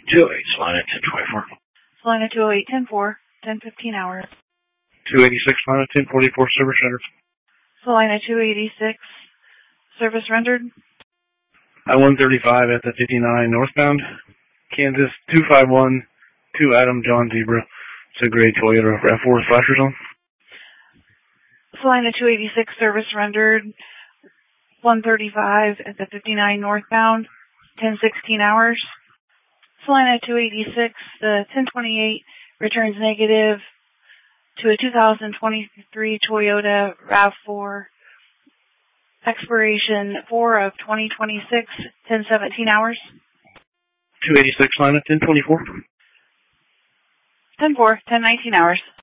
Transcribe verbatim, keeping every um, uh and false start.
two oh eight, Salina, ten twenty-four. Salina two oh eight, ten four, ten fifteen hours. two eighty-six, Salina, ten forty-four, service rendered. Salina two eighty-six, service rendered. I one thirty-five at the fifty-nine northbound, Kansas two five one, two Adam John Zebra. It's a gray Toyota RAV four with flashers on. Salina two eighty-six, service rendered. one thirty-five at the fifty-nine northbound, ten sixteen hours. Salina two eighty-six, the ten twenty-eight returns negative to a two thousand twenty-three Toyota RAV four. Expiration four of twenty twenty-six, ten seventeen hours. two eighty-six, Salina, ten twenty-four. ten four, ten nineteen hours.